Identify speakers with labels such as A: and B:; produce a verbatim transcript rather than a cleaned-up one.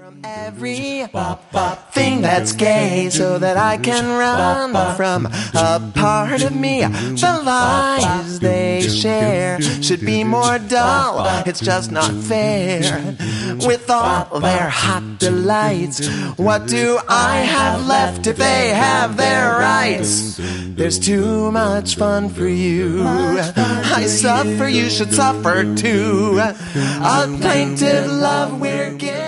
A: From every thing that's gay, so that I can run from a part of me. The lies they share should be more dull, it's just not fair. With all their hot delights, what do I have left if they have their rights? There's too much fun for you. I suffer, you should suffer too. A plaintive love we're giving.